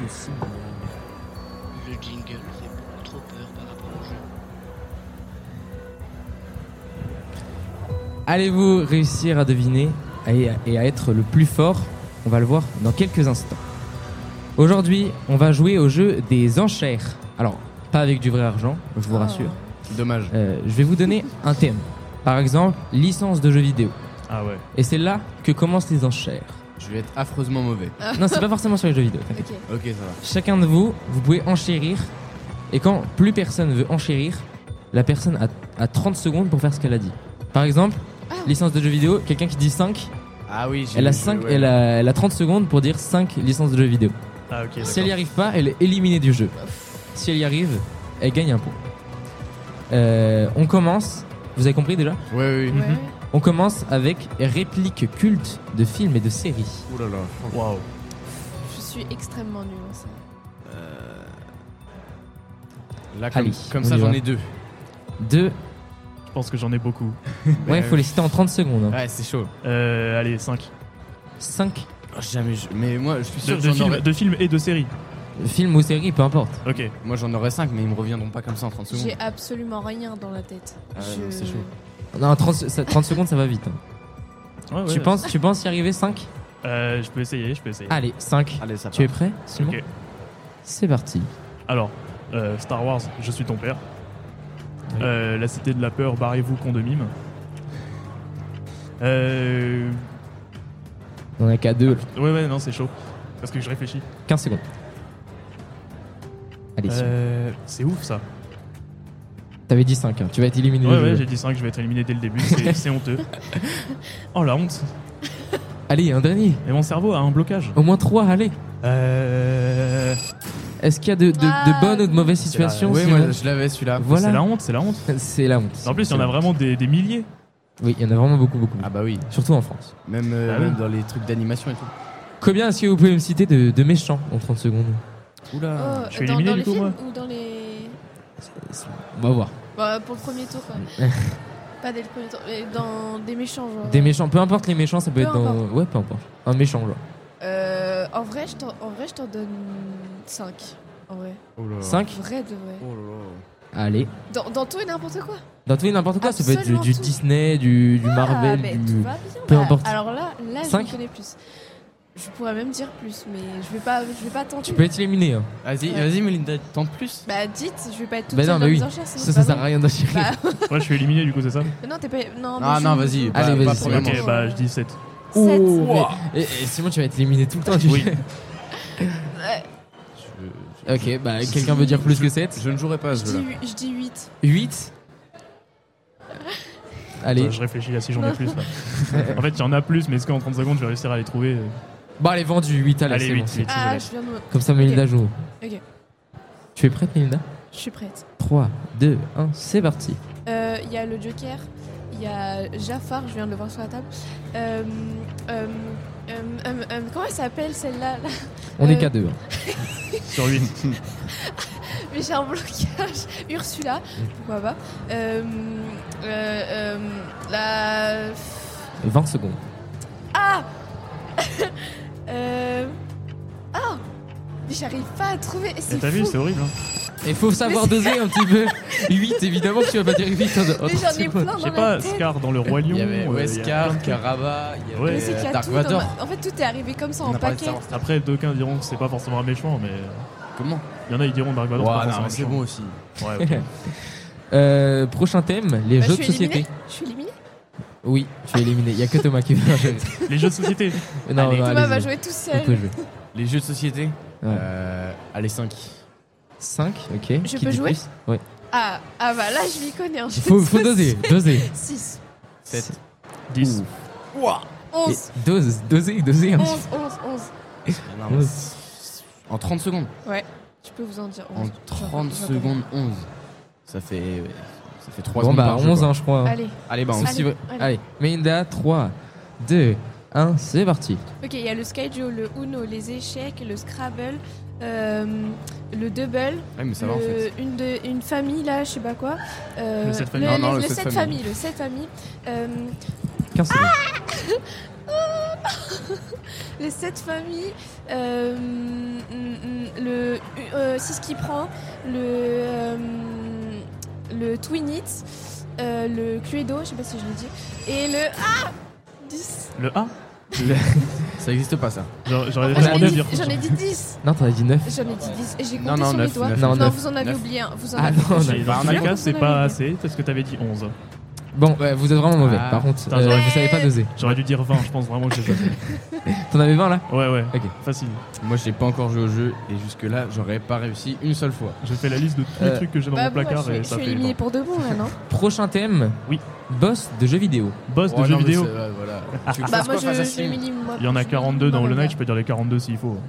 aussi. Le jingle fait beaucoup trop peur par rapport au jeu. Allez-vous réussir à deviner et à être le plus fort? On va le voir dans quelques instants. Aujourd'hui, on va jouer au jeu des enchères. Alors, pas avec du vrai argent, je vous rassure. Dommage. Je vais vous donner un thème. Par exemple, licence de jeux vidéo. Ah ouais. Et c'est là que commencent les enchères. Je vais être affreusement mauvais. Non, c'est pas forcément sur les jeux vidéo. T'inquiète. Ok, ça va. Chacun de vous, vous pouvez enchérir. Et quand plus personne veut enchérir, la personne a 30 secondes pour faire ce qu'elle a dit. Par exemple, licence de jeux vidéo, quelqu'un qui dit 5, Ah oui, j'ai elle a, vu, 5 ouais. elle a 30 secondes pour dire 5 licences de jeux vidéo. Ah ok. Si elle y arrive pas, elle est éliminée du jeu. Si elle y arrive, elle gagne un point. On commence. Vous avez compris déjà? Ouais, oui. Ouais. On commence avec répliques cultes de films et de séries. Ouh là là. Waouh. Je suis extrêmement nulle en ça. Là, comme, Allez, comme on ça, y j'en va. ai 2. 2. Je pense que j'en ai beaucoup. Ouais, faut les citer en 30 secondes. Hein. Ouais, c'est chaud. Allez, 5. 5 Jamais. Mais moi, je suis sûr que De j'en aurais. films et de séries. films ou séries, peu importe. Ok. Moi, j'en aurais 5, mais ils me reviendront pas comme ça en 30 secondes. J'ai absolument rien dans la tête. Ah, non, c'est chaud. Non, 30 secondes, ça va vite. Hein. Ouais, ouais. Tu penses y arriver 5? Je peux essayer. Allez, 5. Allez, ça Tu es part. prêt, Simon? Ok. C'est parti. Alors, Star Wars, je suis ton père. La cité de la peur, barrez-vous, con de mime. On a qu'à 2. Ouais, non, c'est chaud. Parce que je réfléchis. 15 secondes. Allez, Simon. C'est ouf ça. T'avais dit 5. Tu vas être éliminé. du Ouais, jeu. j'ai dit 5, je vais être éliminé dès le début. C'est honteux. Oh la honte. Allez, un dernier. Et mon cerveau a un blocage. Au moins 3, allez. Est-ce qu'il y a de bonnes ou de mauvaises situations? Oui, Simon moi, je l'avais celui-là. Voilà. C'est la honte, c'est la honte. C'est la honte. En plus, il y en a vraiment des milliers. Oui, il y en a vraiment beaucoup. Ah bah oui. Surtout en France. Même, Ah oui. même dans les trucs d'animation et tout. Combien est-ce que vous pouvez me citer de méchants en 30 secondes? Oula. je suis dans éliminé, les du coup, films moi. ou dans les. On va voir. Bah, pour le premier tour, quand même. Pas dès le premier tour, mais dans des méchants, genre. Des méchants, peu importe les méchants, ça peut Peu être dans. importe. Ouais, peu importe. Un méchant, genre. En vrai, je t'en donne 5. En vrai. 5. Vrai de vrai. Oh là là. Allez. Dans tout et n'importe quoi. Dans tout et n'importe quoi, ça peut être Absolument du tout. Disney, du Marvel, mais du. tout va bien. peu Bah, importe. Alors là, je Cinq me connais plus. Je pourrais même dire plus, mais je vais pas tenter. Tu peux être éliminé. Hein. Vas-y, Ouais. vas-y, Melinda, tente plus. Bah dites, je vais pas être toute Bah seule non, dans bah les oui. enchères, sinon Ça c'est pas sert à bon. rien d'enchaîner. Bah, Ouais, je suis éliminé, du coup, c'est ça? non, t'es pas. Non, Ah non, vas-y. Allez, vas-y, pas c'est premièrement. Ok, bah je dis 7. Sept. Et Simon, tu vas être éliminé tout le temps. Oui. Ouais, Ok, bah quelqu'un veut dire plus que 7? Je ne jouerai pas à ce jeu-là. je dis 8. 8. Allez. Attends, je réfléchis à si j'en ai plus là. En fait, il y en a plus, mais est-ce qu'en 30 secondes, je vais réussir à les trouver? Bon, allez, vendu. 8, allez, Allez, c'est 8, bon. 8. Ah, je viens de me. Comme ça, Melinda joue. Ok, Tu es prête, Melinda? je suis prête. 3, 2, 1, c'est parti. Il y a le Joker, il y a Jafar, je viens de le voir sur la table. Comment elle s'appelle celle-là là On est qu'à 2. Sur 8. Mais j'ai un blocage. Ursula, pourquoi pas. La. 20 secondes. Ah Ah Mais j'arrive pas à trouver. Et C'est t'as vu, fou. c'est horrible. Hein. Il faut savoir doser un petit peu. 8, évidemment que tu vas pas dire 8 en Mais 30 j'en ai secondes. plein Je dans sais la pas, tête. Scar dans le Roi Lion. Il y avait il y a plein Wesker, de trucs. Karaba, il y Ouais. Mais c'est qu'il y avait a Dark tout dans Vador. En fait, tout est arrivé comme ça On en a parlé de paquet. Star Wars. Après, d'aucuns diront que c'est pas forcément un méchant, mais Comment? il y en a, ils diront Dark Vador. Ouah, c'est pas non, mais forcément c'est bon un aussi. méchant. Ouais, ok. Prochain thème, les Bah, jeux je de suis société. éliminée. Je suis éliminée. Oui, tu es éliminé. Il y a que Thomas qui veut jouer. Les jeux de société. Non, Allez. non, Thomas allez-y. va jouer tout On peut seul. jouer. Les jeux de société. Ouais. Allez, 5. 5, ok. Je Qui peux dit jouer plus? Ouais. Ah bah là, je m'y connais. Hein. Faut doser, doser. 6, 7. 10. 11, Doser. 11, 11, 11. En 30 secondes. Ouais, je peux vous en dire 11. En 30 secondes, 11. Ça fait 3 Bon secondes bah par jeu, 11 quoi. hein, je crois. Allez, Allez, bah, on Souci Allez, vrai. allez. Allez, Melinda, 3, 2, 1, c'est parti. ok, il y a le Skyjo, le Uno, les échecs, le Scrabble, le Double, Ouais, mais ça va en fait. une famille là, je sais pas quoi. Le sept familles. Non, non, le le sept 7 familles. familles, le 7 familles. 15 secondes. Les 7 familles, le 6 qui prend, le Twin It, le Cluedo, je sais pas si je l'ai dit, et le 10. Le A Ça existe pas ça. J'aurais J'en demandé à ai, dire. dit, j'en ai dit 10. Non, t'en as dit 9. J'en ai dit 10. Et j'ai Non, compté non, sur 9, mes doigts. 9. Non, Non, neuf. vous en avez 9. oublié un. Vous en Ah avez non, oublié. on a- Et dans Bah, tous on a les cas, compris. c'est pas assez parce que t'avais dit 11. Bon, ouais, vous êtes vraiment mauvais. Ah. Par contre, Putain, vous savez pas doser. J'aurais dû dire 20, je pense vraiment que j'ai pas fait. T'en avais 20 là? Ouais, Ok. facile. Moi, j'ai pas encore joué au jeu et jusque-là, j'aurais pas réussi une seule fois. J'ai fait la liste de tous les trucs que j'ai dans Bah, mon moi, placard je et suis ça fait. éliminé pour de bon là, non? Prochain thème. Oui. Boss de jeux vidéo. Boss de Oh, jeux non, mais vidéo. c'est- ouais, voilà. Tu veux que je Bah, fasse moi quoi face à je Steam m'élimine. moi, Il y en a je 42 dans m'élimine Hollow Knight, moi-même. je peux dire les 42 s'il faut.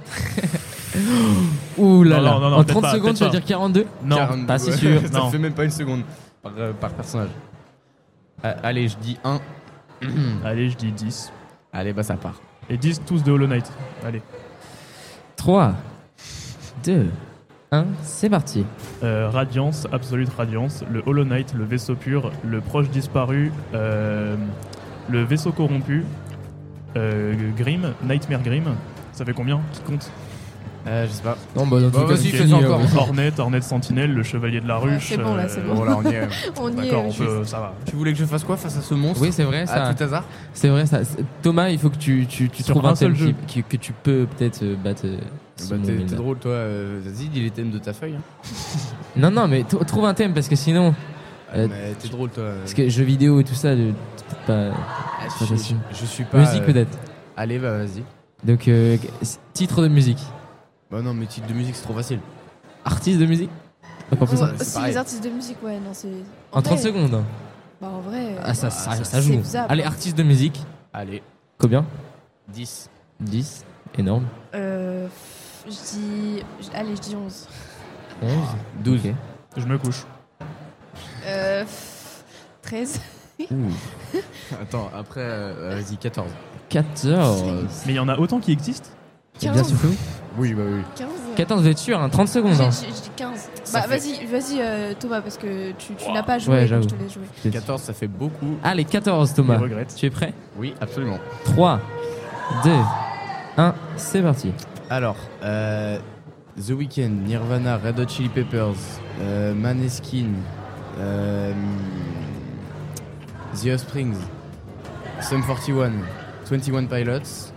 Ouh là Non, là. non, non, En peut-être 30 pas, secondes, peut-être tu vas pas. dire 42? Non, 42, pas si ouais. sûr. Ça Non. fait même pas une seconde par personnage. Allez, je dis 1. allez, je dis 10. Allez, bah ça part. Et 10 tous de Hollow Knight. Allez. 3, 2, 1, c'est parti. Radiance, Absolute Radiance, le Hollow Knight, le vaisseau pur, le proche disparu, le vaisseau corrompu, Grimm, Nightmare Grimm. Ça fait combien? Qui compte? Je sais pas. Non, bah, dans tout Bah, cas, vas-y, c'est fais fini, encore. Hornet Sentinelle, le chevalier de la Ouais, ruche. c'est bon, là, c'est bon. Voilà, on y est. On y D'accord, est. on peut, ça va. Tu voulais que je fasse quoi face à ce monstre? Oui, c'est vrai, À ça. tout hasard? C'est vrai, ça. Thomas, il faut que tu Sur trouves un un thème seul jeu. que tu peux peut-être battre. Bah, Simon t'es Milner. drôle, toi. Vas-y, dis les thèmes de ta feuille. Hein. Non, non, mais trouve un thème parce que sinon. Mais t'es drôle, toi. Parce que jeux vidéo et tout ça, peut-être pas. Ah, pas facile. je suis pas. Musique peut-être. Allez, bah vas-y. Donc, titre de musique. Bah non, mais titre de musique, c'est trop facile. Artiste de musique. Pas plus Ouais, ça. c'est si pareil. les artistes de musique, ouais, non, c'est. En 30 vrai, secondes. hein. Bah en vrai. Ah, ça c'est joue. faisable. Allez, artiste de musique. Allez, Combien? 10. 10. Énorme. Je dis. Allez, je dis 11. 11. 12. Ok. Je me couche. 13. Attends, après, vas-y, 14. 14. Mais il y en a autant qui existent? C'est bien 15. soufflé. Oui, bah oui. 15. 14, vous êtes sûr, hein, 30 secondes. hein. J'ai dit 15. Ça Bah fait- vas-y Thomas, parce que tu n'as pas joué, Ouais, donc j'avoue. je te laisse jouer. 14, ça fait beaucoup. Allez, 14, Thomas. Je regrette. Tu es prêt? Oui, absolument. 3, 2, 1, c'est parti. Alors, The Weeknd, Nirvana, Red Hot Chili Peppers, Maneskin, The Offsprings, Sum 41, 21 Pilots.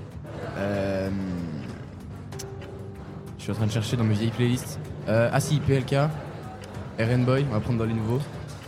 Je suis en train de chercher dans mes vieilles playlists. Ah si, PLK, RN Boy, on va prendre dans les nouveaux.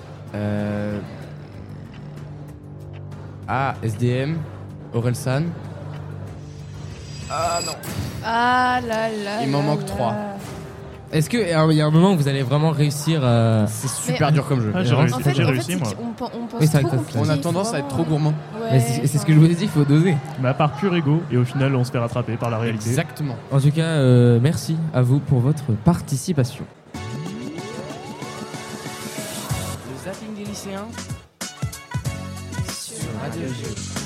SDM, Orelsan. Ah non. Ah là là. Il m'en là manque là. 3. Est-ce qu'il y a un moment où vous allez vraiment réussir à. C'est super dur comme jeu. Ah, j'ai réussi, En fait, j'ai réussi c'est moi. qu'on pense Oui, c'est vrai trop que compliqué. On a il faut tendance à être trop vraiment- gourmand. Ouais, Mais c'est ce que je vous ai dit, il faut doser. Mais à part pur ego, et au final, on se fait rattraper par la réalité. Exactement. En tout cas, merci à vous pour votre participation. Le zapping des lycéens sur Radio G.